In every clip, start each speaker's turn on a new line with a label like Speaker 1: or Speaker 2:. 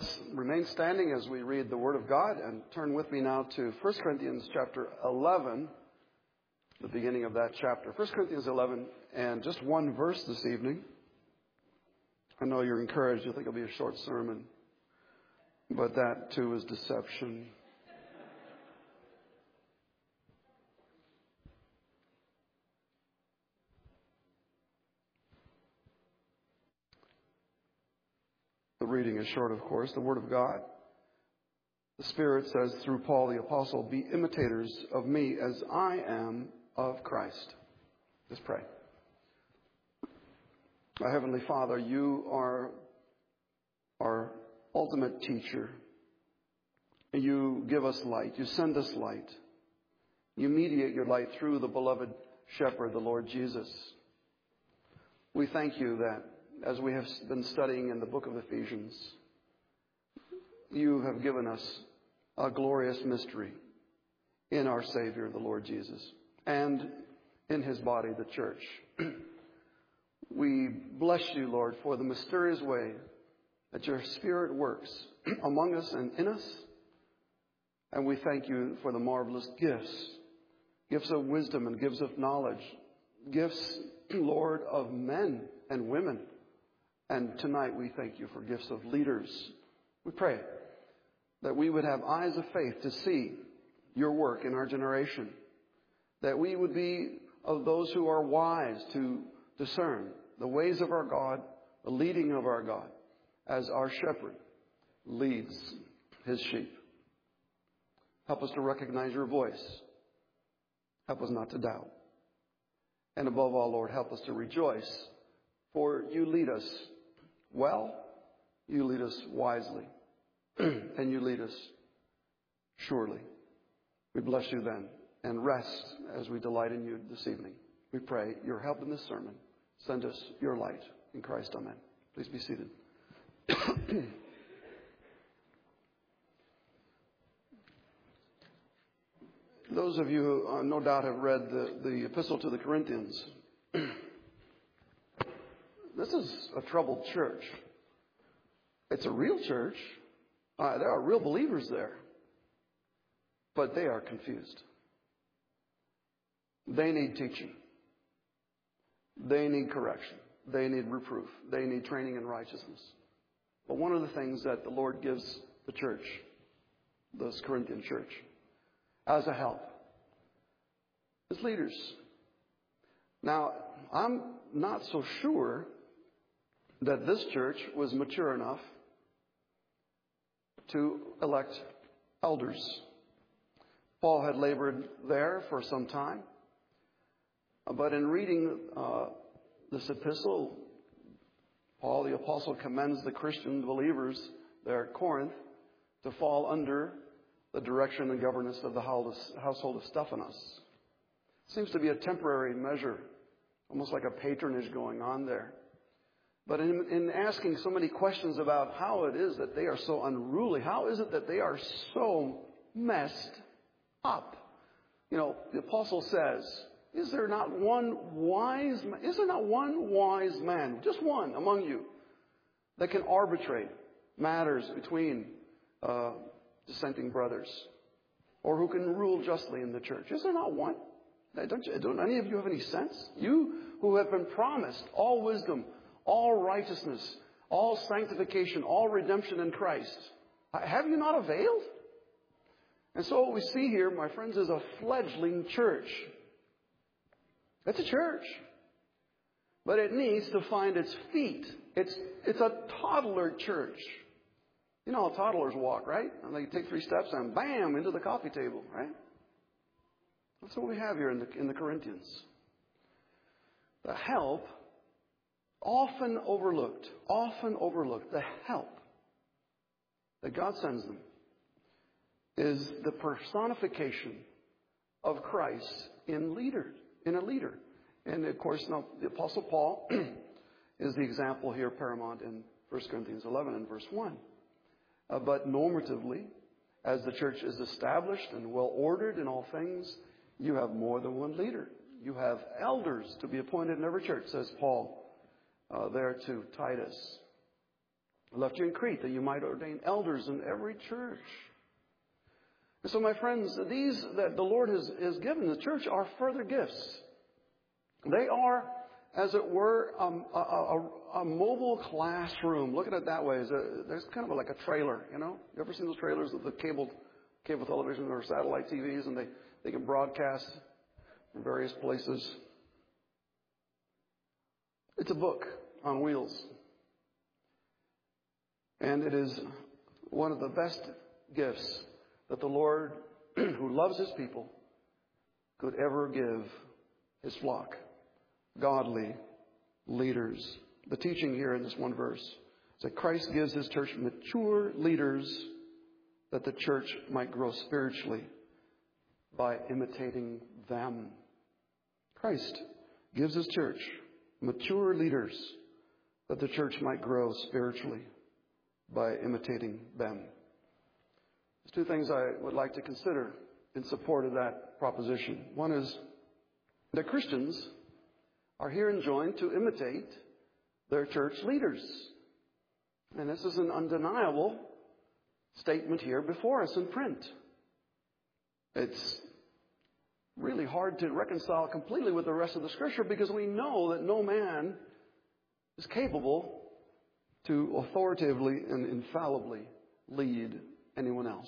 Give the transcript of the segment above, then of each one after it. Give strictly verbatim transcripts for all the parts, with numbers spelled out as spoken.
Speaker 1: Remain standing as we read the Word of God, and turn with me now to First Corinthians chapter eleven, the beginning of that chapter. First Corinthians eleven, and just one verse this evening. I know you're encouraged. You think it'll be a short sermon, but that too is deception. The reading is short, of course, the Word of God. The Spirit says through Paul the Apostle, "Be imitators of me as I am of Christ." Let's pray. Our Heavenly Father, you are our ultimate teacher. You give us light. You send us light. You mediate your light through the beloved Shepherd, the Lord Jesus. We thank you that as we have been studying in the book of Ephesians, you have given us a glorious mystery in our Savior, the Lord Jesus, and in his body, the church. We bless you, Lord, for the mysterious way that your Spirit works among us and in us. And we thank you for the marvelous gifts, gifts of wisdom and gifts of knowledge, gifts, Lord, of men and women. And tonight we thank you for gifts of leaders. We pray that we would have eyes of faith to see your work in our generation, that we would be of those who are wise to discern the ways of our God, the leading of our God, as our shepherd leads his sheep. Help us to recognize your voice. Help us not to doubt. And above all, Lord, help us to rejoice, for you lead us well, you lead us wisely, and you lead us surely. We bless you then, and rest as we delight in you this evening. We pray your help in this sermon. Send us your light. In Christ, amen. Please be seated. Those of you who uh, no doubt have read the, the epistle to the Corinthians, this is a troubled church. It's a real church. Uh, there are real believers there. But they are confused. They need teaching. They need correction. They need reproof. They need training in righteousness. But one of the things that the Lord gives the church, this Corinthian church, as a help, is leaders. Now, I'm not so sure that this church was mature enough to elect elders. Paul had labored there for some time. But in reading uh, this epistle, Paul the Apostle commends the Christian believers there at Corinth to fall under the direction and governance of the household of Stephanas. Seems to be a temporary measure, almost like a patronage going on there. But in, in asking so many questions about how it is that they are so unruly, how is it that they are so messed up? You know, the apostle says, is there not one wise man, is there not one wise man, just one among you, that can arbitrate matters between uh, dissenting brothers, or who can rule justly in the church? Is there not one? Don't, you, don't any of you have any sense? You who have been promised all wisdom, all righteousness, all sanctification, all redemption in Christ, have you not availed? And so what we see here, my friends, is a fledgling church. It's a church, but it needs to find its feet. It's it's a toddler church. You know how toddlers walk, right? And they take three steps and bam, into the coffee table, right? That's what we have here in the in the Corinthians. The help, often overlooked, often overlooked, the help that God sends them is the personification of Christ in leader, in a leader. And of course, now the Apostle Paul is the example here paramount in First Corinthians eleven and verse one. Uh, but normatively, as the church is established and well ordered in all things, you have more than one leader. You have elders to be appointed in every church, says Paul uh, there to Titus. I left you in Crete that you might ordain elders in every church. And so, my friends, these that the Lord has, has given the church are further gifts. They are, as it were, um, a, a, a mobile classroom. Look at it that way. A, there's kind of like a trailer, you know? You ever seen those trailers with the cable, cable television or satellite T Vs, and they, they can broadcast from various places? It's a book on wheels. And it is one of the best gifts that the Lord, who loves His people, could ever give His flock. Godly leaders. The teaching here in this one verse is that Christ gives His church mature leaders that the church might grow spiritually by imitating them. Christ gives His church mature leaders that the church might grow spiritually by imitating them. There's two things I would like to consider in support of that proposition. One is that Christians are here enjoined to imitate their church leaders. And this is an undeniable statement here before us in print. It's really hard to reconcile completely with the rest of the Scripture because we know that no man is capable to authoritatively and infallibly lead anyone else.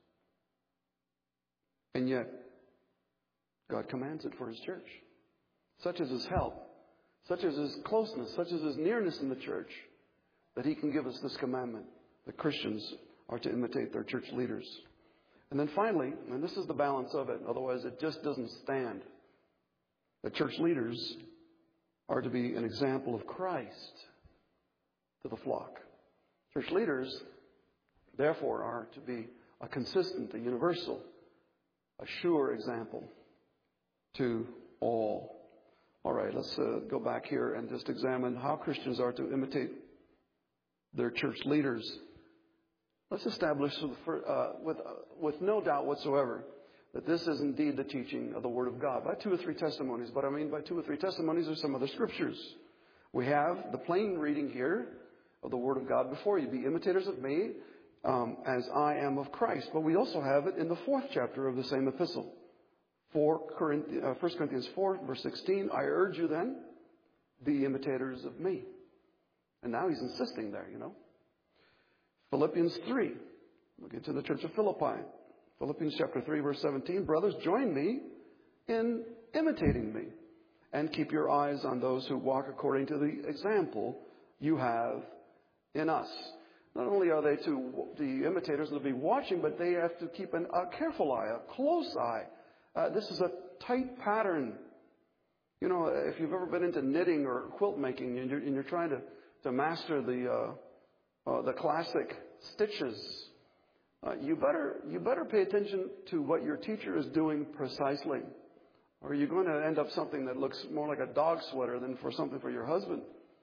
Speaker 1: And yet, God commands it for His church. Such is His help, such is His closeness, such is His nearness in the church, that He can give us this commandment that Christians are to imitate their church leaders. And then finally, and this is the balance of it, otherwise it just doesn't stand, that church leaders are to be an example of Christ to the flock. Church leaders, therefore, are to be a consistent, a universal, a sure example to all. All right, let's uh, go back here and just examine how Christians are to imitate their church leaders. Let's establish uh, with, uh, with no doubt whatsoever that this is indeed the teaching of the Word of God by two or three testimonies. But I mean by two or three testimonies are some other scriptures. We have the plain reading here of the Word of God before you. Be imitators of me um, as I am of Christ. But we also have it in the fourth chapter of the same epistle. First Corinthians four, verse sixteen, I urge you then, be imitators of me. And now he's insisting there, you know. Philippians three, we'll get to the church of Philippi. Philippians chapter three, verse seventeen, brothers, join me in imitating me and keep your eyes on those who walk according to the example you have in us. Not only are they to the imitators to be watching, but they have to keep an, a careful eye, a close eye. Uh, this is a tight pattern. You know, if you've ever been into knitting or quilt making and you're, and you're trying to, to master the uh, uh, the classic stitches, uh, you better you better pay attention to what your teacher is doing precisely, or you're going to end up something that looks more like a dog sweater than for something for your husband.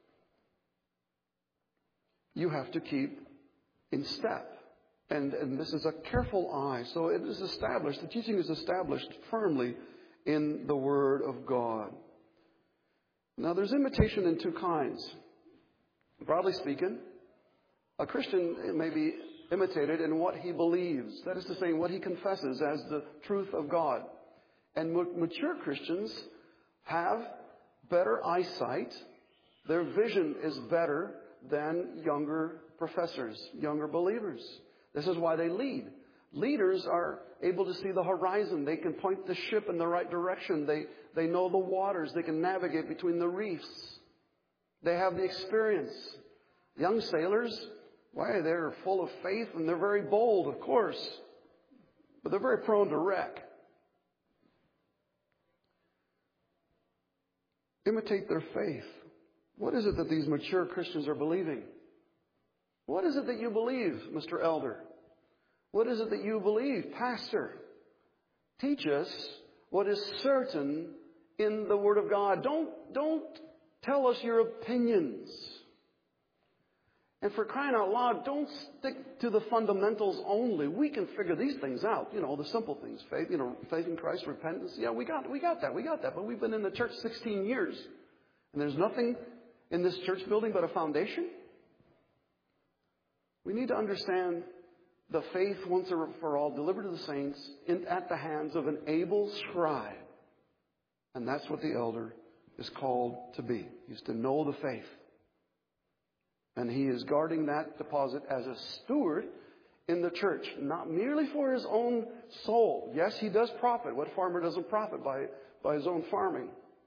Speaker 1: You have to keep in step. And, and this is a careful eye. So it is established, the teaching is established firmly in the Word of God. Now there's imitation in two kinds. Broadly speaking, a Christian may be imitated in what he believes. That is to say, what he confesses as the truth of God. And mature Christians have better eyesight. Their vision is better than younger professors, younger believers. This is why they lead. Leaders are able to see the horizon. They can point the ship in the right direction. They, they know the waters. They can navigate between the reefs. They have the experience. Young sailors, why, they're full of faith and they're very bold, of course. But they're very prone to wreck. Imitate their faith. What is it that these mature Christians are believing? What is it that you believe, Mister Elder? What is it that you believe, Pastor? Teach us what is certain in the Word of God. Don't, don't tell us your opinions. And for crying out loud, don't stick to the fundamentals only. We can figure these things out. You know, the simple things. Faith, you know, faith in Christ, repentance. Yeah, we got, we got that. We got that. But we've been in the church sixteen years. And there's nothing in this church building but a foundation. We need to understand the faith once and for all delivered to the saints in, at the hands of an able scribe. And that's what the elder is called to be. He's to know the faith. And he is guarding that deposit as a steward in the church, not merely for his own soul. Yes, he does profit. What farmer doesn't profit by, by his own farming?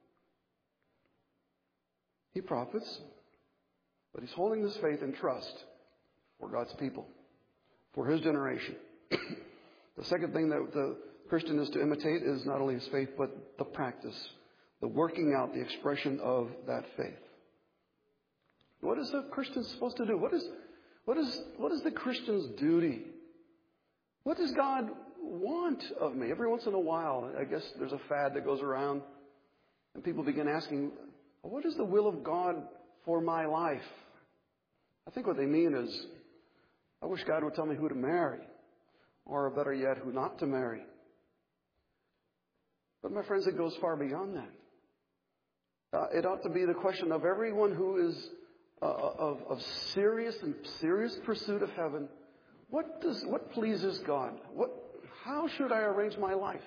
Speaker 1: He profits, but he's holding this faith in trust for God's people, for his generation. The second thing that the Christian is to imitate is not only his faith, but the practice, the working out, the expression of that faith. What is the Christian supposed to do? What is, what is, what is the Christian's duty? What does God want of me? Every once in a while, I guess there's a fad that goes around, and people begin asking, what is the will of God for my life? I think what they mean is, I wish God would tell me who to marry, or better yet, who not to marry. But my friends, it goes far beyond that. Uh, it ought to be the question of everyone who is uh, of, of serious and serious pursuit of heaven. What does what pleases God? What? How should I arrange my life?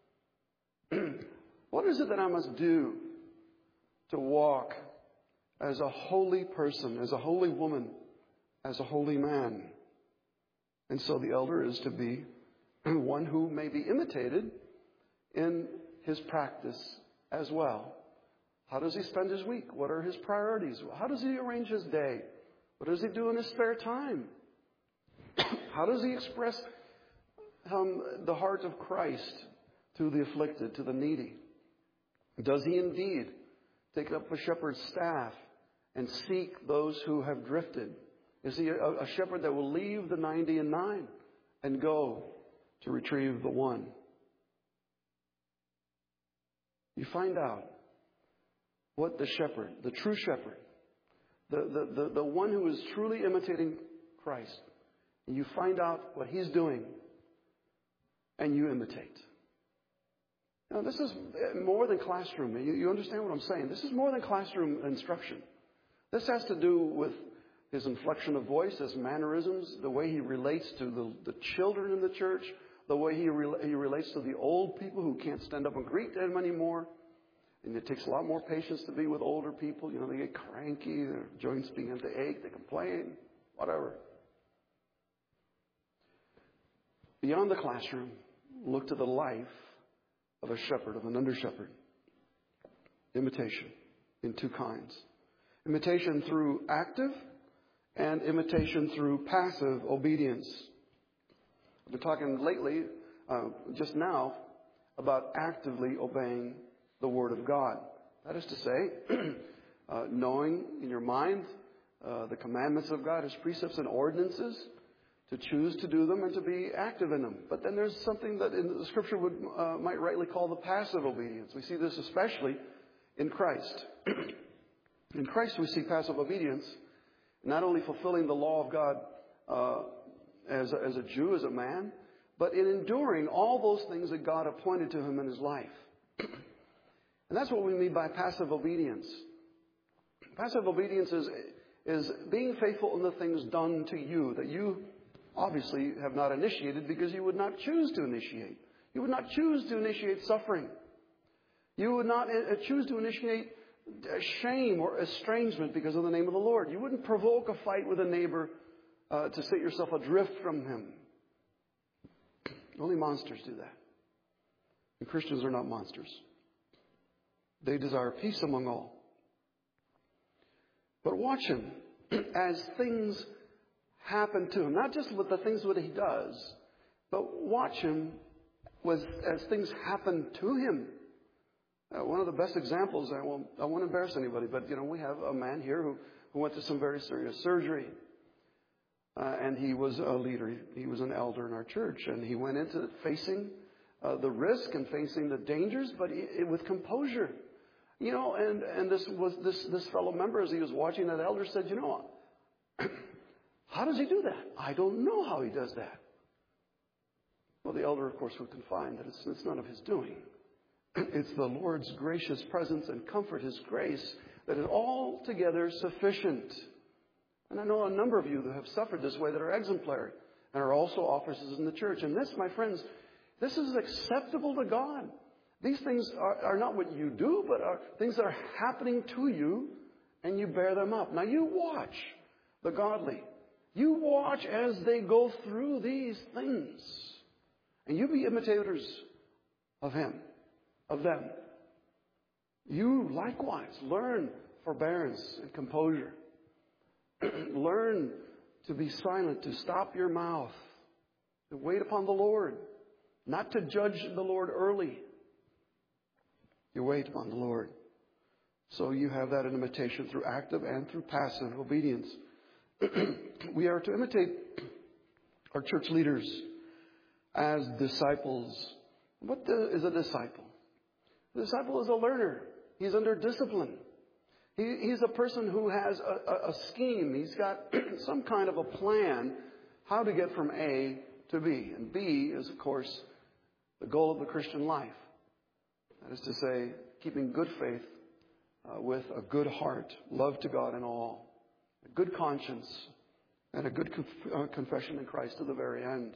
Speaker 1: What is it that I must do to walk as a holy person, as a holy woman, as a holy man? And so the elder is to be one who may be imitated in his practice as well. How does he spend his week? What are his priorities? How does he arrange his day? What does he do in his spare time? How does he express um, the heart of Christ to the afflicted, to the needy? Does he indeed take up a shepherd's staff and seek those who have drifted? Is he a, a shepherd that will leave the ninety and nine and go to retrieve the one? You find out what the shepherd, the true shepherd, the, the, the, the one who is truly imitating Christ, and you find out what he's doing, and you imitate. Now, this is more than classroom. You, you understand what I'm saying? This is more than classroom instruction. This has to do with his inflection of voice, his mannerisms, the way he relates to the, the children in the church, the way he, re, he relates to the old people who can't stand up and greet them anymore. And it takes a lot more patience to be with older people. You know, they get cranky, their joints begin to ache, they complain, whatever. Beyond the classroom, look to the life of a shepherd, of an under-shepherd. Imitation in two kinds. Imitation through active and imitation through passive obedience. I've been talking lately, uh, just now, about actively obeying the Word of God. That is to say, uh, knowing in your mind uh, the commandments of God, His precepts and ordinances, to choose to do them and to be active in them. But then there's something that in the Scripture would uh, might rightly call the passive obedience. We see this especially in Christ. In Christ we see passive obedience, not only fulfilling the law of God uh, as, a, as a Jew, as a man, but in enduring all those things that God appointed to him in his life. And that's what we mean by passive obedience. Passive obedience is, is being faithful in the things done to you that you obviously have not initiated because you would not choose to initiate. You would not choose to initiate suffering. You would not choose to initiate shame or estrangement because of the name of the Lord. You wouldn't provoke a fight with a neighbor uh, to set yourself adrift from him. Only monsters do that. And Christians are not monsters. They desire peace among all. But watch him as things happen to him. Not just with the things that he does, but watch him with, as things happen to him. Uh, one of the best examples, I won't, I won't embarrass anybody, but, you know, we have a man here who, who went through some very serious surgery. Uh, and he was a leader. He, he was an elder in our church. And he went into facing uh, the risk and facing the dangers, but he, with composure. You know, and, and this was this, this fellow member, as he was watching that elder, said, you know, how does he do that? I don't know how he does that. Well, the elder, of course, would confine that it's, it's none of his doing. It's the Lord's gracious presence and comfort, His grace, that is altogether sufficient. And I know a number of you that have suffered this way that are exemplary and are also officers in the church. And this, my friends, this is acceptable to God. These things are, are not what you do, but are things that are happening to you, and you bear them up. Now you watch the godly. You watch as they go through these things. And you be imitators of him, of them. You likewise learn forbearance and composure. Learn to be silent, to stop your mouth, to wait upon the Lord, not to judge the Lord early. You wait upon the Lord. So you have that in imitation through active and through passive obedience. We are to imitate our church leaders as disciples. What the, is a disciple? A disciple is a learner. He's under discipline. He, he's a person who has a, a, a scheme. He's got some kind of a plan how to get from A to B. And B is, of course, the goal of the Christian life. That is to say, keeping good faith uh, with a good heart, love to God in all, a good conscience, and a good conf- uh, confession in Christ to the very end.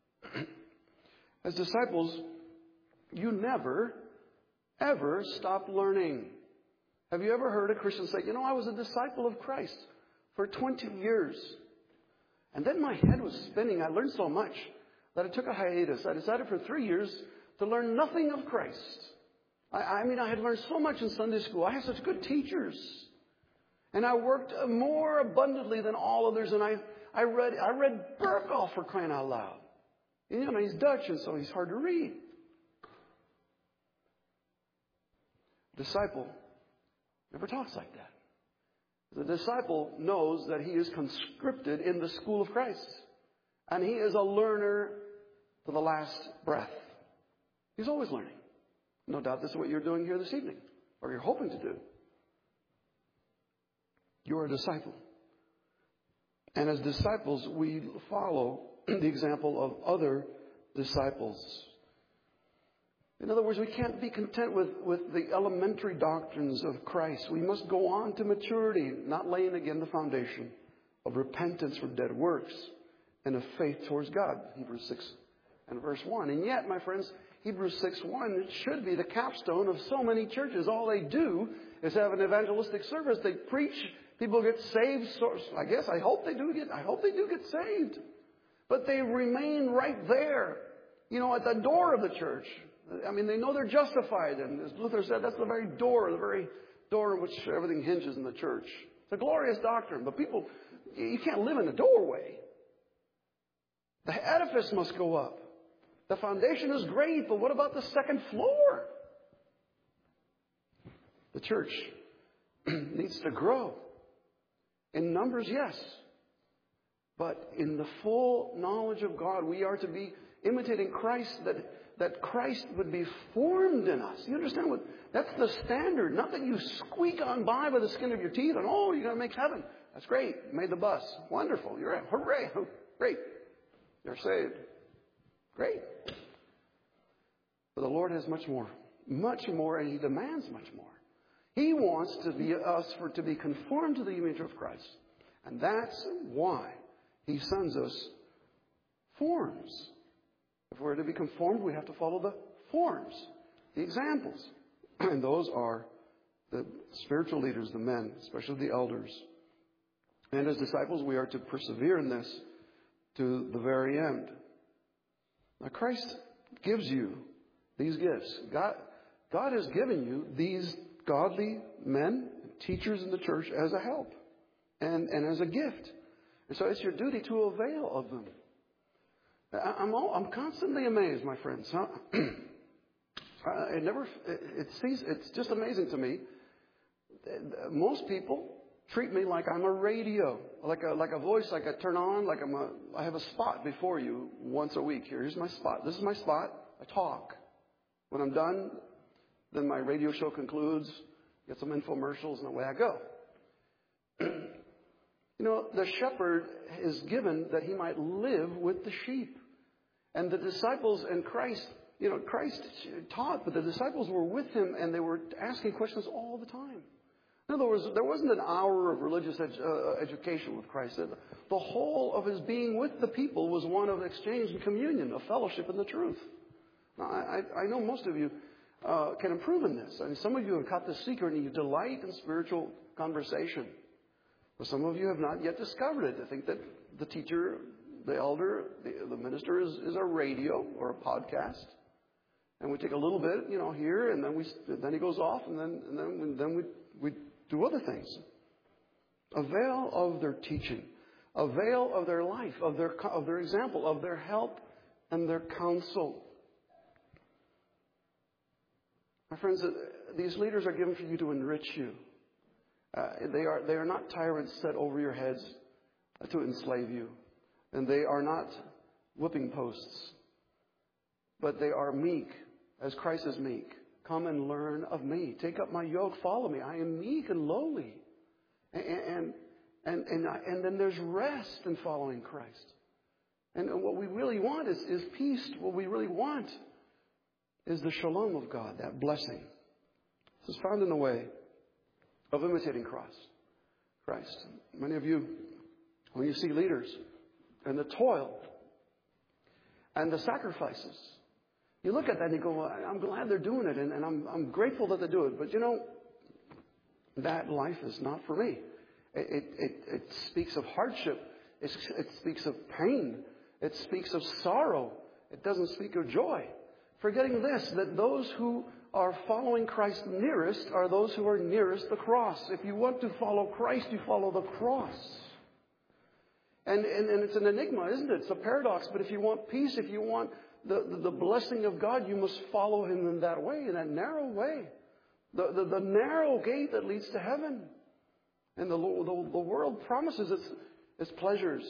Speaker 1: As disciples, you never, ever stop learning. Have you ever heard a Christian say, you know, I was a disciple of Christ for twenty years. And then my head was spinning. I learned so much that I took a hiatus. I decided for three years to learn nothing of Christ. I, I mean, I had learned so much in Sunday school. I had such good teachers. And I worked more abundantly than all others. And I, I read I read Berkhoff, for crying out loud. You know, he's Dutch, and so he's hard to read. Disciple never talks like that. The disciple knows that he is conscripted in the school of Christ. And he is a learner to the last breath. He's always learning. No doubt this is what you're doing here this evening, or you're hoping to do. You're a disciple. And as disciples, we follow the example of other disciples. In other words, we can't be content with, with the elementary doctrines of Christ. We must go on to maturity, not laying again the foundation of repentance from dead works and of faith towards God. Hebrews six and verse one. And yet, my friends, Hebrews six one should be the capstone of so many churches. All they do is have an evangelistic service. They preach, people get saved. So I guess I hope they do get. I hope they do get saved. But they remain right there, you know, at the door of the church. I mean, they know they're justified. And as Luther said, that's the very door, the very door in which everything hinges in the church. It's a glorious doctrine. But people, you can't live in the doorway. The edifice must go up. The foundation is great, but what about the second floor? The church needs to grow. In numbers, yes. But in the full knowledge of God, we are to be imitating Christ, that, that Christ would be formed in us. You understand what? That's the standard. Not that you squeak on by with the skin of your teeth and, oh, you're going to make heaven. That's great. You made the bus. Wonderful. You're in. Hooray. Great. You're saved. Great. But the Lord has much more. Much more, and He demands much more. He wants to be us for to be conformed to the image of Christ. And that's why He sends us forms. If we're to be conformed, we have to follow the forms, the examples. And those are the spiritual leaders, the men, especially the elders. And as disciples, we are to persevere in this to the very end. Now, Christ gives you these gifts. God, God has given you these godly men, teachers in the church as a help and, and as a gift. And so it's your duty to avail of them. I'm all, I'm constantly amazed, my friends. Huh? it never it, it seems it's just amazing to me. Most people treat me like I'm a radio, like a like a voice, like I turn on, like I'm a I have a spot before you once a week. Here's my spot. This is my spot. I talk. When I'm done, then my radio show concludes. Get some infomercials, and away I go. You know, the shepherd is given that he might live with the sheep. And the disciples and Christ, you know, Christ taught, but the disciples were with him and they were asking questions all the time. In other words, there wasn't an hour of religious ed- uh, education with Christ. The whole of his being with the people was one of exchange and communion, of fellowship in the truth. Now, I, I know most of you uh, can improve in this. I mean, some of you have caught the secret and you delight in spiritual conversation. But some of you have not yet discovered it. I think that the teacher, the elder, the, the minister is, is a radio or a podcast. And we take a little bit, you know, here, and then we then he goes off, and then and then and then we we do other things. Avail of their teaching, avail of their life, of their of their example, of their help and their counsel. My friends, these leaders are given for you to enrich you. Uh, they are they are not tyrants set over your heads to enslave you, and they are not whipping posts, but they are meek. As Christ is meek. Come and learn of me. Take up my yoke. Follow me. I am meek and lowly. And, and, and, and, I, and then there's rest in following Christ. And what we really want is, is peace. What we really want is the shalom of God, that blessing. This is found in the way of imitating Christ. Christ. Many of you, when you see leaders and the toil and the sacrifices, you look at that and you go, well, I'm glad they're doing it, and, and I'm, I'm grateful that they do it. But, you know, that life is not for me. It, it, it, it speaks of hardship. It, it speaks of pain. It speaks of sorrow. It doesn't speak of joy. Forgetting this, that those who are following Christ nearest are those who are nearest the cross. If you want to follow Christ, you follow the cross. And, and, and it's an enigma, isn't it? It's a paradox. But if you want peace, if you want The, the, the blessing of God, you must follow him in that way, in that narrow way. The, the, the narrow gate that leads to heaven. And the, the, the world promises its, its pleasures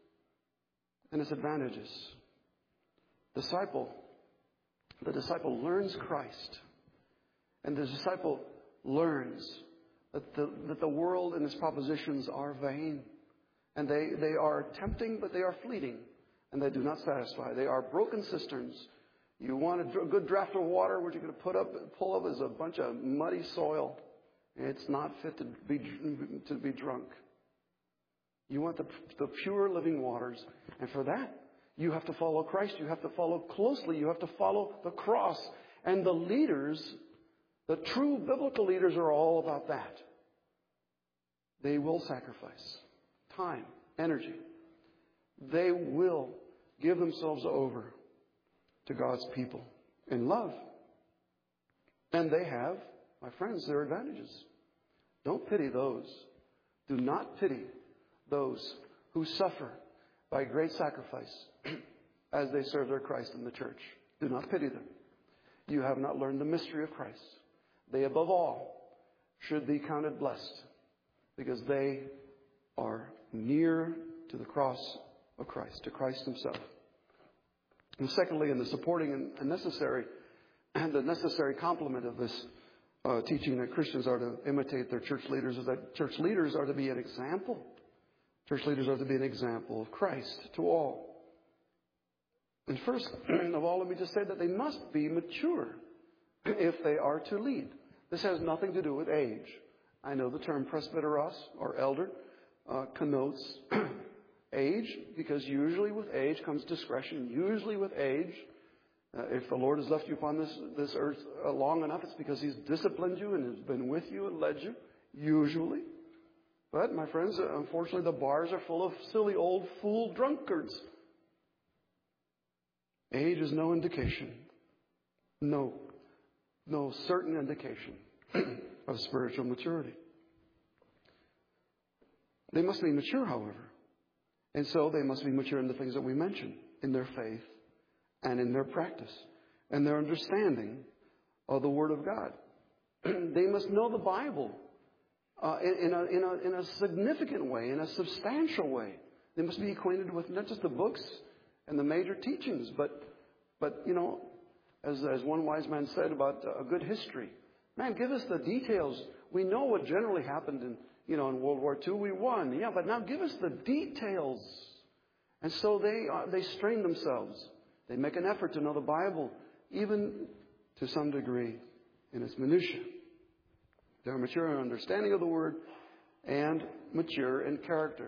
Speaker 1: and its advantages. Disciple. The disciple learns Christ. And the disciple learns that the, that the world and its propositions are vain. And they, they are tempting, but they are fleeting. And they do not satisfy. They are broken cisterns. You want a good draft of water, what you're going to put up, pull up is a bunch of muddy soil. It's not fit to be to be drunk. You want the, the pure living waters. And for that, you have to follow Christ. You have to follow closely. You have to follow the cross. And the leaders, the true biblical leaders, are all about that. They will sacrifice time, energy. They will give themselves over to God's people in love. And they have, my friends, their advantages. Don't pity those. Do not pity those who suffer by great sacrifice as they serve their Christ in the church. Do not pity them. You have not learned the mystery of Christ. They, above all, should be counted blessed because they are near to the cross of Christ, to Christ himself. And secondly, in the supporting and necessary, and the necessary complement of this uh, teaching that Christians are to imitate their church leaders is that church leaders are to be an example. Church leaders are to be an example of Christ to all. And first of all, let me just say that they must be mature if they are to lead. This has nothing to do with age. I know the term presbyteros, or elder, uh, connotes age, because usually with age comes discretion. Usually with age, uh, if the Lord has left you upon this, this earth uh, long enough, it's because he's disciplined you and has been with you and led you, usually. But, my friends, uh, unfortunately the bars are full of silly old fool drunkards. Age is no indication, no, no certain indication of spiritual maturity. They must be mature, however. And so they must be mature in the things that we mentioned, in their faith and in their practice and their understanding of the Word of God. They must know the Bible uh, in, in, a, in, a, in a significant way, in a substantial way. They must be acquainted with not just the books and the major teachings, but, but you know, as, as one wise man said about a good history, man, give us the details. We know what generally happened in You know, in World War Two, we won. Yeah, but now give us the details. And so they uh, they strain themselves. They make an effort to know the Bible, even to some degree, in its minutiae. They're mature in understanding of the Word and mature in character.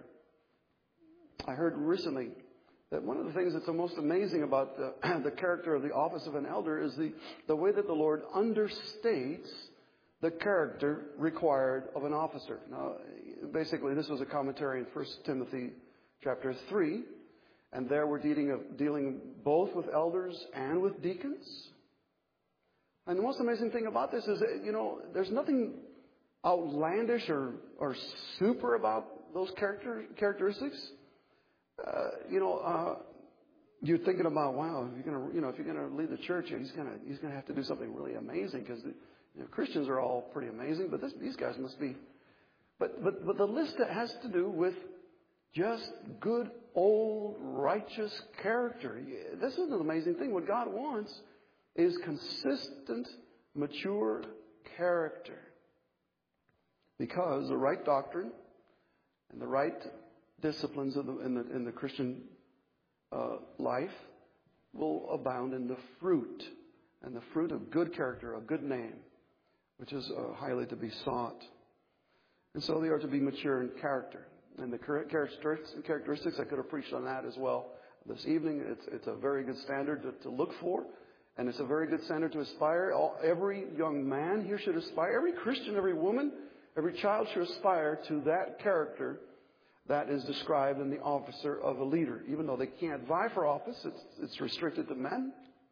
Speaker 1: I heard recently that one of the things that's the most amazing about the, the character of the office of an elder is the, the way that the Lord understates the character required of an officer. Now, basically, this was a commentary in First Timothy chapter three, and there we're dealing, of, dealing both with elders and with deacons. And the most amazing thing about this is that, you know, there's nothing outlandish or, or super about those character, characteristics. Uh, you know, uh, you're thinking about, wow, if you're gonna, you know, if you're gonna lead the church, he's gonna, he's gonna have to do something really amazing because the you know, Christians are all pretty amazing, but this, these guys must be. But, but, but the list that has to do with just good old righteous character. This is an amazing thing. What God wants is consistent, mature character, because the right doctrine and the right disciplines of the, in the in the Christian uh, life will abound in the fruit, and the fruit of good character, a good name, which is uh, highly to be sought. And so they are to be mature in character. And the characteristics, I could have preached on that as well this evening. It's, it's a very good standard to, to look for, and it's a very good standard to aspire. All, every young man here should aspire. Every Christian, every woman, every child should aspire to that character that is described in the officer of a leader. Even though they can't vie for office, it's, it's restricted to men.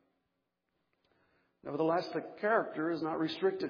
Speaker 1: Nevertheless, the character is not restricted.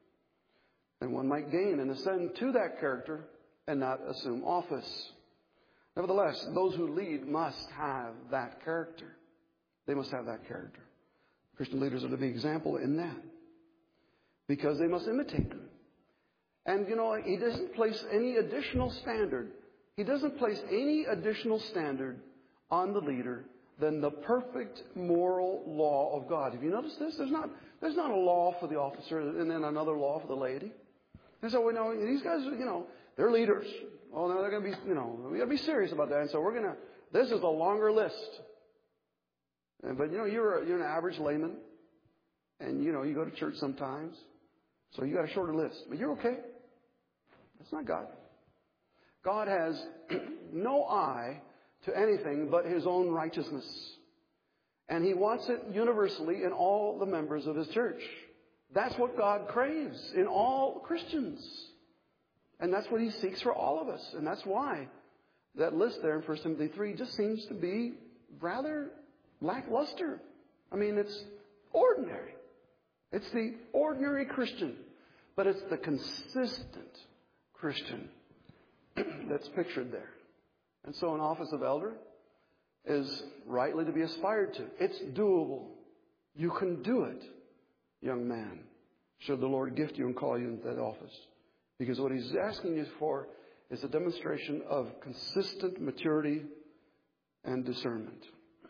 Speaker 1: And one might gain and ascend to that character and not assume office. Nevertheless, those who lead must have that character. They must have that character. Christian leaders are to be example in that, because they must imitate them. And, you know, he doesn't place any additional standard. He doesn't place any additional standard on the leader than the perfect moral law of God. Have you noticed this? There's not, there's not a law for the officer and then another law for the laity. And so we know these guys, you know, they're leaders. Oh, no, they're going to be, you know, we got to be serious about that. And so we're going to, this is a longer list. But, you know, you're, a, you're an average layman. And, you know, you go to church sometimes. So you got a shorter list. But you're okay. That's not God. God has no eye to anything but His own righteousness. And He wants it universally in all the members of His church. That's what God craves in all Christians. And that's what He seeks for all of us. And that's why that list there in First Timothy three just seems to be rather lackluster. I mean, it's ordinary. It's the ordinary Christian. But it's the consistent Christian that's pictured there. And so an office of elder is rightly to be aspired to. It's doable. You can do it, young man, should the Lord gift you and call you into that office. Because what He's asking you for is a demonstration of consistent maturity and discernment.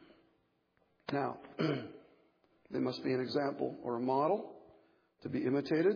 Speaker 1: Now, they must be an example or a model to be imitated.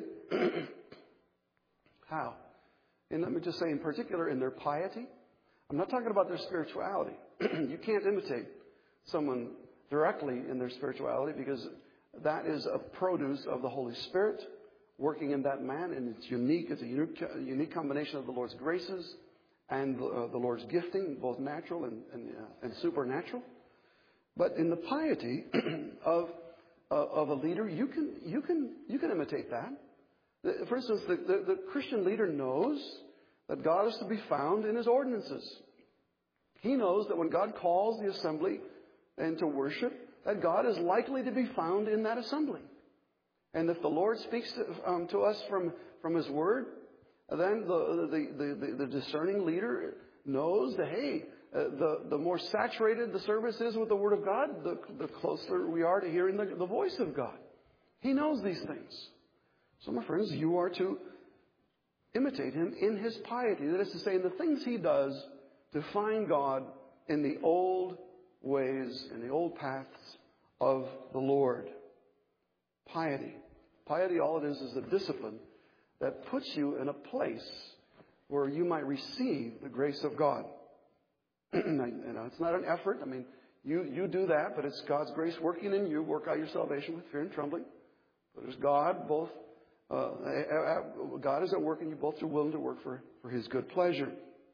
Speaker 1: How? And let me just say in particular in their piety. I'm not talking about their spirituality. You can't imitate someone directly in their spirituality, because that is a produce of the Holy Spirit working in that man, and it's unique. It's a unique, unique combination of the Lord's graces and uh, the Lord's gifting, both natural and, and, uh, and supernatural. But in the piety of uh, of a leader, you can you can you can imitate that. For instance, the, the, the Christian leader knows that God is to be found in His ordinances. He knows that when God calls the assembly and to worship, that God is likely to be found in that assembly. And if the Lord speaks to, um, to us from, from His Word, then the, the, the, the discerning leader knows that, hey, uh, the, the more saturated the service is with the Word of God, the, the closer we are to hearing the, the voice of God. He knows these things. So, my friends, you are to imitate Him in His piety. That is to say, in the things He does to find God in the old ways, in the old paths of the Lord. Piety. Piety, all it is, is a discipline that puts you in a place where you might receive the grace of God. You know, it's not an effort. I mean, you, you do that, but it's God's grace working in you. Work out your salvation with fear and trembling. But there's God both Uh, God is at work, and you both are willing to work for, for His good pleasure.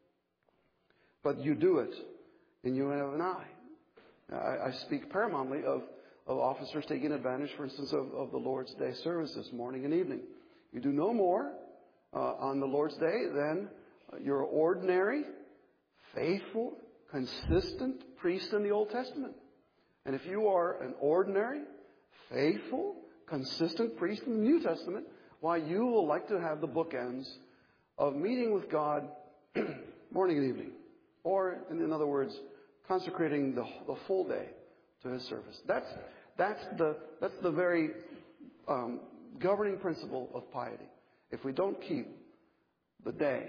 Speaker 1: But you do it, and you have an eye. I, I speak paramountly of, of officers taking advantage, for instance, of, of the Lord's Day services, morning and evening. You do no more uh, on the Lord's Day than your ordinary, faithful, consistent priest in the Old Testament. And if you are an ordinary, faithful, consistent priest in the New Testament, why, you will like to have the bookends of meeting with God morning and evening. Or, in other words, consecrating the, the full day to His service. That's, that's, the, that's the very um, governing principle of piety. If we don't keep the day,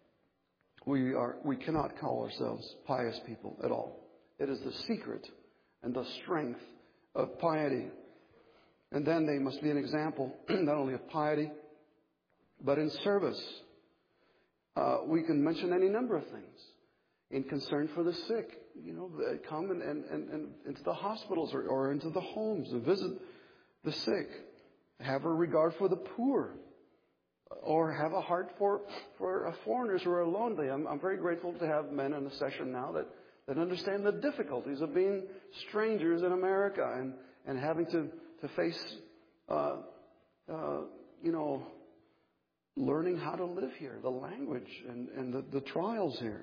Speaker 1: we, are, we cannot call ourselves pious people at all. It is the secret and the strength of piety. And then they must be an example not only of piety, but in service. Uh, we can mention any number of things. In concern for the sick, you know, come and, and, and, and into the hospitals or, or into the homes and visit the sick. Have a regard for the poor. Or have a heart for, for foreigners who are lonely. I'm, I'm very grateful to have men in the session now that, that understand the difficulties of being strangers in America and, and having to, to face, uh, uh, you know, learning how to live here, the language and, and the, the trials here.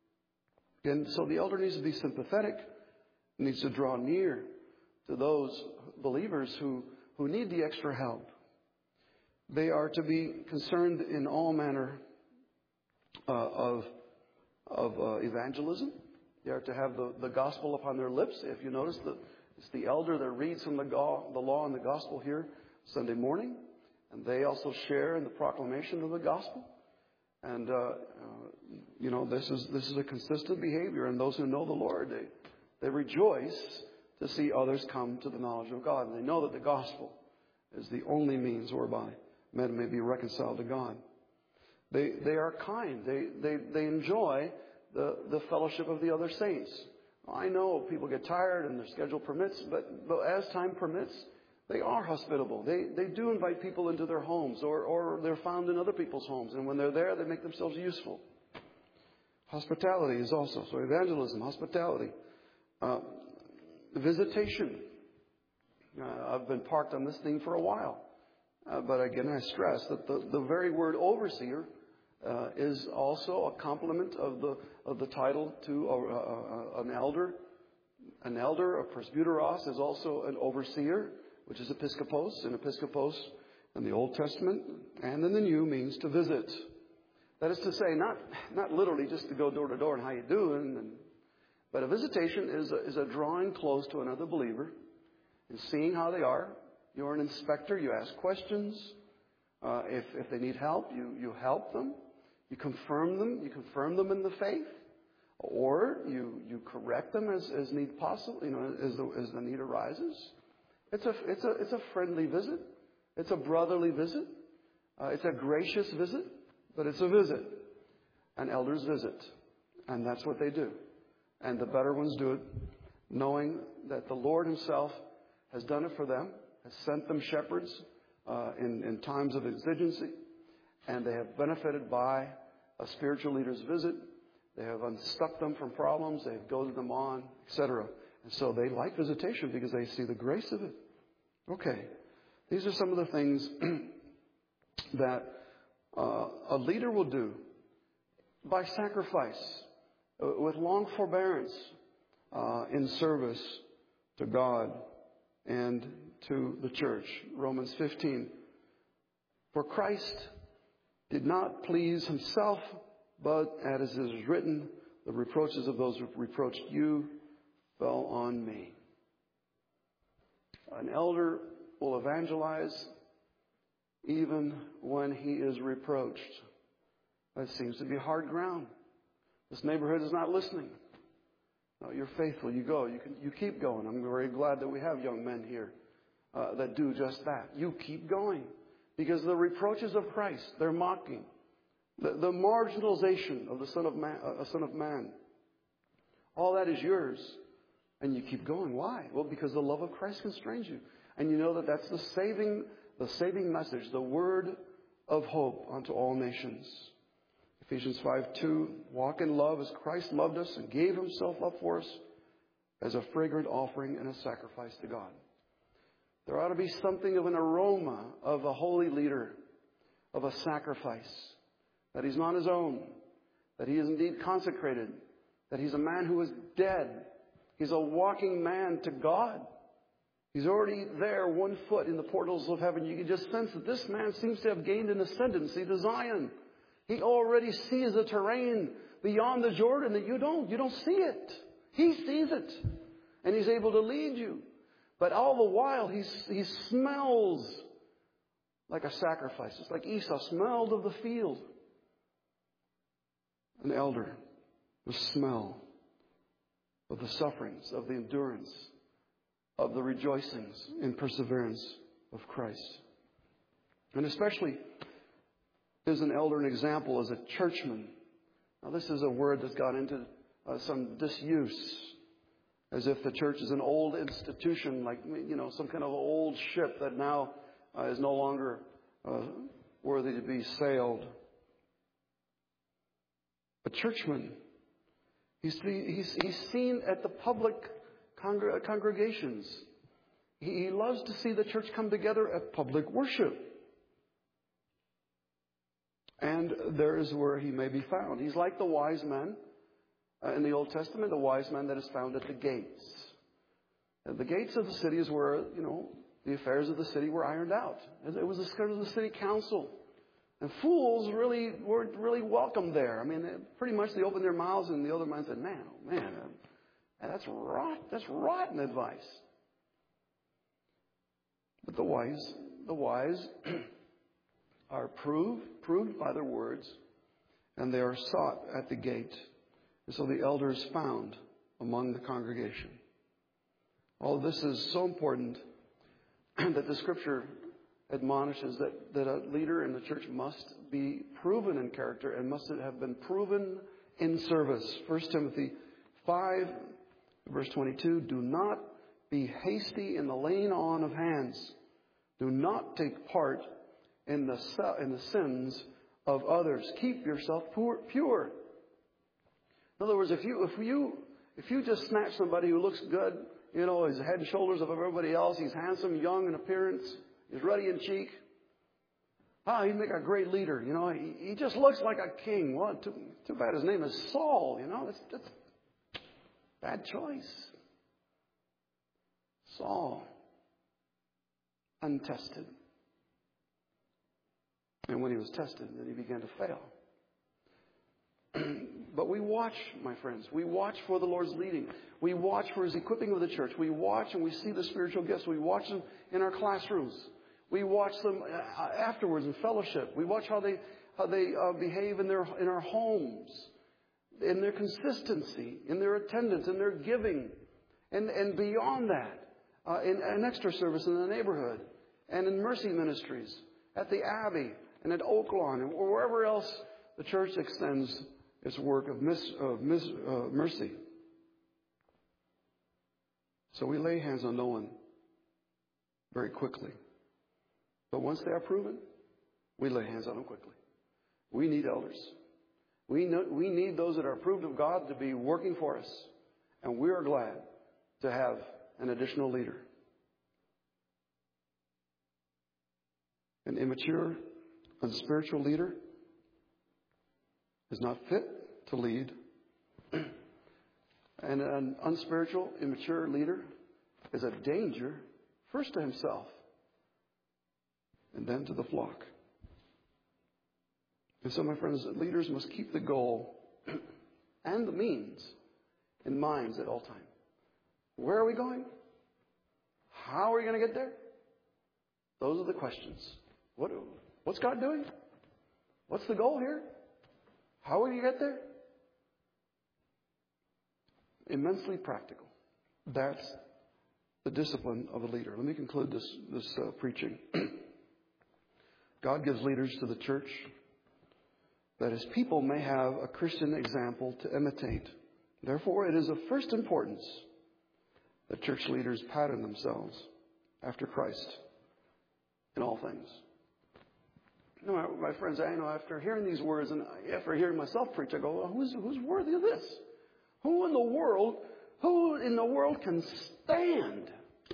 Speaker 1: And so the elder needs to be sympathetic, needs to draw near to those believers who, who need the extra help. They are to be concerned in all manner uh, of, of uh, evangelism. They are to have the, the gospel upon their lips. If you notice, the, it's the elder that reads from the, go, the law and the gospel here Sunday morning. And they also share in the proclamation of the gospel. And, uh, uh, you know, this is this is a consistent behavior. And those who know the Lord, they, they rejoice to see others come to the knowledge of God. And they know that the gospel is the only means whereby men may be reconciled to God. They they are kind. They they, they enjoy the, the fellowship of the other saints. I know people get tired and their schedule permits, but, but as time permits, they are hospitable. They they do invite people into their homes, or, or they're found in other people's homes. And when they're there, they make themselves useful. Hospitality is also, so evangelism, hospitality. Uh, visitation. Uh, I've been parked on this thing for a while. Uh, but again, I stress that the, the very word overseer uh, is also a complement of the of the title to a, a, a, an elder. An elder, a presbyteros, is also an overseer, which is episkopos. And episkopos in the Old Testament and in the New means to visit. That is to say, not not literally just to go door to door and how you doing, and, but a visitation is a, is a drawing close to another believer and seeing how they are. You're an inspector. You ask questions. Uh, if if they need help, you you help them. You confirm them. You confirm them in the faith, or you you correct them as as need possible. You know, as the as the need arises. It's a it's a it's a friendly visit. It's a brotherly visit. Uh, it's a gracious visit, but it's a visit. And elders visit, and that's what they do. And the better ones do it, knowing that the Lord Himself has done it for them, has sent them shepherds uh, in in times of exigency, and they have benefited by a spiritual leader's visit. They have unstuck them from problems. They have goaded them on, et cetera. And so they like visitation because they see the grace of it. Okay. These are some of the things that uh, a leader will do by sacrifice, uh, with long forbearance, uh, in service to God and to the church. Romans fifteen. For Christ did not please Himself, but as it is written, the reproaches of those who reproached you fell on me. An elder will evangelize even when he is reproached. That seems to be hard ground. This neighborhood is not listening. No, you're faithful. You go. You can. You keep going. I'm very glad that we have young men here uh, that do just that. You keep going, because the reproaches of Christ, they're mocking, the, the marginalization of the Son of Man, uh, Son of Man, all that is yours. And you keep going. Why? Well, because the love of Christ constrains you. And you know that that's the saving the saving message, the word of hope unto all nations. Ephesians five two, walk in love as Christ loved us and gave himself up for us as a fragrant offering and a sacrifice to God. There ought to be something of an aroma of a holy leader, of a sacrifice, that he's not his own, that he is indeed consecrated, that he's a man who is dead. He's a walking man to God. He's already there, one foot in the portals of heaven. You can just sense that this man seems to have gained an ascendancy to Zion. He already sees the terrain beyond the Jordan that you don't. You don't see it. He sees it. And he's able to lead you. But all the while, he's, he smells like a sacrifice. It's like Esau smelled of the field. An elder, the smell of the sufferings, of the endurance, of the rejoicings and perseverance of Christ. And especially is an elder an example as a churchman. Now this is a word that's got into uh, some disuse, as if the church is an old institution, like, you know, some kind of old ship that now uh, is no longer uh, worthy to be sailed. A churchman, he's, he's, he's seen at the public Congre- congregations. He, he loves to see the church come together at public worship. And there is where he may be found. He's like the wise man uh, in the Old Testament, the wise man that is found at the gates. And the gates of the city is where, you know, the affairs of the city were ironed out. It was the, it was the city council. And fools really weren't really welcome there. I mean, they, pretty much they opened their mouths and the other man said, man, oh man, uh, And that's rot. That's rotten advice. But the wise, the wise are proved, proved by their words, and they are sought at the gate. And so the elder is found among the congregation. All of this is so important that the Scripture admonishes that, that a leader in the church must be proven in character and must have been proven in service. First Timothy five, verse twenty-two, do not be hasty in the laying on of hands. Do not take part in the in the sins of others. Keep yourself pure. In other words, if you if you if you just snatch somebody who looks good, you know, he's head and shoulders above everybody else, he's handsome, young in appearance, he's ruddy in cheek. Ah, he'd make a great leader. You know, he, he just looks like a king. Well, too, too bad his name is Saul. You know, that's that's bad choice. Saul, untested. And when he was tested, then he began to fail. But we watch, my friends. We watch for the Lord's leading. We watch for His equipping of the church. We watch and we see the spiritual gifts. We watch them in our classrooms. We watch them afterwards in fellowship. We watch how they how they uh, behave in their in our homes, in their consistency, in their attendance, in their giving, and and beyond that, uh, in an extra service in the neighborhood, and in mercy ministries at the Abbey and at Oak Lawn and wherever else the church extends its work of, mis, of mis, uh, mercy. So we lay hands on no one very quickly. But once they are proven, we lay hands on them quickly. We need elders. We, know, we need those that are approved of God to be working for us. And we are glad to have an additional leader. An immature, unspiritual leader is not fit to lead. And an unspiritual, immature leader is a danger, first to himself, and then to the flock. And so, my friends, leaders must keep the goal and the means in minds at all times. Where are we going? How are we going to get there? Those are the questions. What, what's God doing? What's the goal here? How will you get there? Immensely practical. That's the discipline of a leader. Let me conclude this, this uh, preaching. God gives leaders to the church that His people may have a Christian example to imitate. Therefore, it is of first importance that church leaders pattern themselves after Christ. in all things. You know, my, my friends, I know after hearing these words and after hearing myself preach, I go, well, who's, who's worthy of this? Who in the world, who in the world can stand?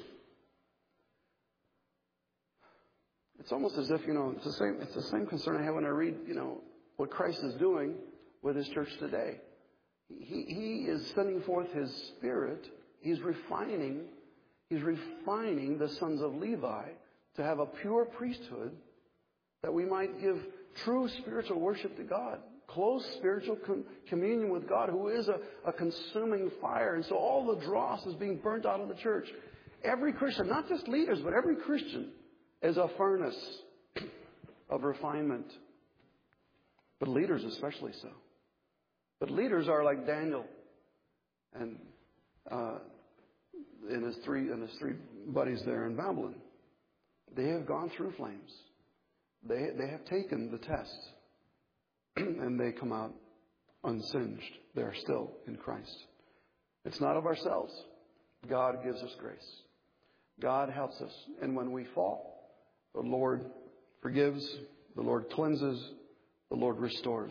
Speaker 1: It's almost as if, you know, it's the same, it's the same concern I have when I read, you know, what Christ is doing with His church today. He, he is sending forth His Spirit. He's refining, He's refining the sons of Levi to have a pure priesthood that we might give true spiritual worship to God, close spiritual com- communion with God, who is a, a consuming fire. And so all the dross is being burnt out of the church. Every Christian, not just leaders, but every Christian is a furnace of refinement. But leaders especially so. But leaders are like Daniel and uh, and his three and his three buddies there in Babylon. They have gone through flames. They they have taken the test, and they come out unsinged. They are still in Christ. It's not of ourselves. God gives us grace. God helps us, and when we fall, the Lord forgives. The Lord cleanses. The Lord restores.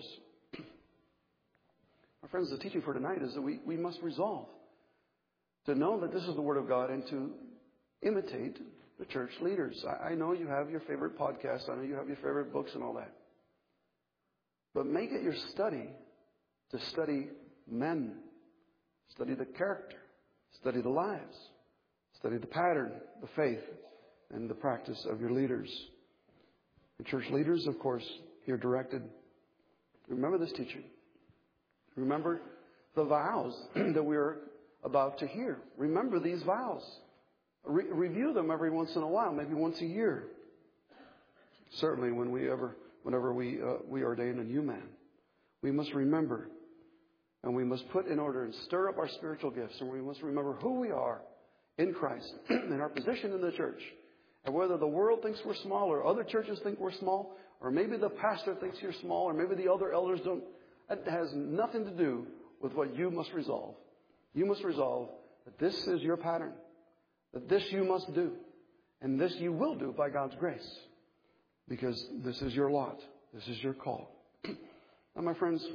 Speaker 1: My friends, the teaching for tonight is that we, we must resolve to know that this is the Word of God and to imitate the church leaders. I, I know you have your favorite podcasts. I know you have your favorite books and all that. But make it your study to study men, study the character, study the lives, study the pattern, the faith, and the practice of your leaders. The church leaders, of course, you're directed. Remember this teaching. Remember the vows that we're about to hear. Remember these vows. Re- review them every once in a while, maybe once a year. Certainly, when we ever, whenever we uh, we ordain a new man, we must remember, and we must put in order and stir up our spiritual gifts, and we must remember who we are in Christ and our position in the church, and whether the world thinks we're small, or other churches think we're small, or maybe the pastor thinks you're small, or maybe the other elders don't. That has nothing to do with what you must resolve. You must resolve that this is your pattern, that this you must do, and this you will do by God's grace, because this is your lot. This is your call. Now, my friends,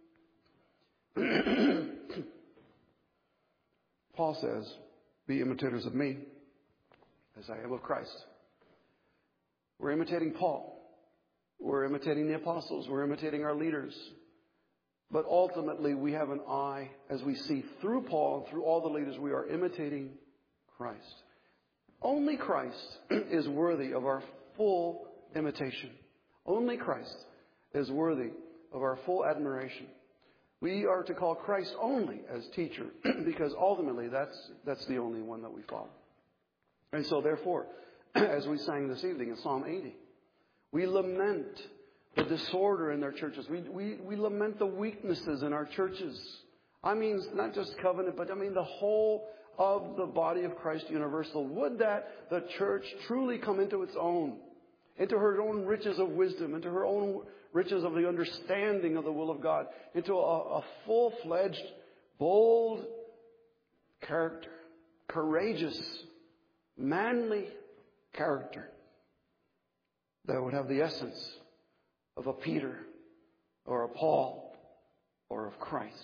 Speaker 1: Paul says, be imitators of me as I am of Christ. We're imitating Paul. We're imitating the apostles. We're imitating our leaders. But ultimately, we have an eye, as we see through Paul and through all the leaders, we are imitating Christ. Only Christ is worthy of our full imitation. Only Christ is worthy of our full admiration. We are to call Christ only as teacher, because ultimately that's, that's the only one that we follow. And so therefore, as we sang this evening in Psalm eighty, we lament the disorder in their churches. We, we, we lament the weaknesses in our churches. I mean, not just Covenant, but I mean the whole of the body of Christ universal. Would that the church truly come into its own, into her own riches of wisdom, into her own riches of the understanding of the will of God, into a, a full-fledged, bold character, courageous, manly character that would have the essence of a Peter or a Paul or of Christ.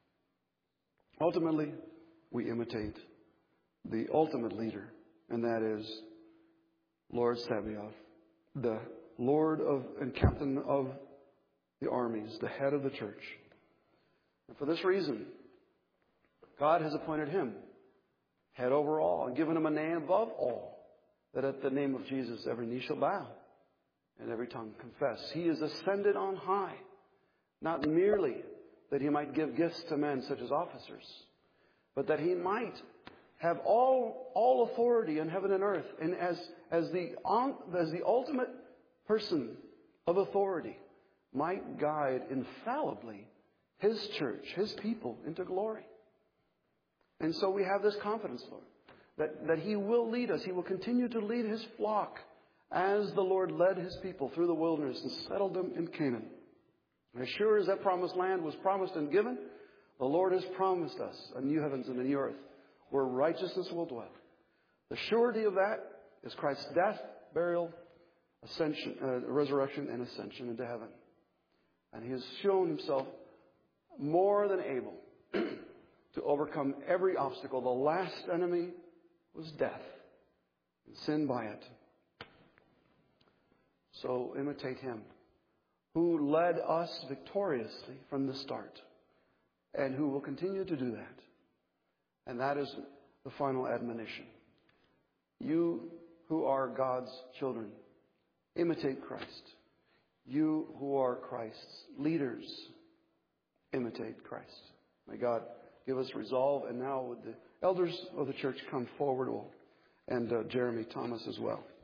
Speaker 1: Ultimately, we imitate the ultimate leader, and that is Lord Sabaoth, the Lord of and Captain of the armies, the head of the church. And for this reason, God has appointed him head over all and given him a name above all, that at the name of Jesus every knee shall bow and every tongue confess. He is ascended on high, not merely that he might give gifts to men such as officers, but that he might have all, all authority in heaven and earth. And as, as, the, as the ultimate person of authority, might guide infallibly his church, his people into glory. And so we have this confidence, Lord, that, that he will lead us. He will continue to lead his flock as the Lord led his people through the wilderness and settled them in Canaan. And as sure as that promised land was promised and given, the Lord has promised us a new heavens and a new earth where righteousness will dwell. The surety of that is Christ's death, burial, ascension, uh, resurrection and ascension into heaven. And he has shown himself more than able to overcome every obstacle. The last enemy was death, and sin by it. So imitate him, who led us victoriously from the start, and who will continue to do that. And that is the final admonition. You who are God's children, imitate Christ. You who are Christ's leaders, imitate Christ. May God give us resolve. And now would the elders of the church come forward, and uh, Jeremy Thomas as well.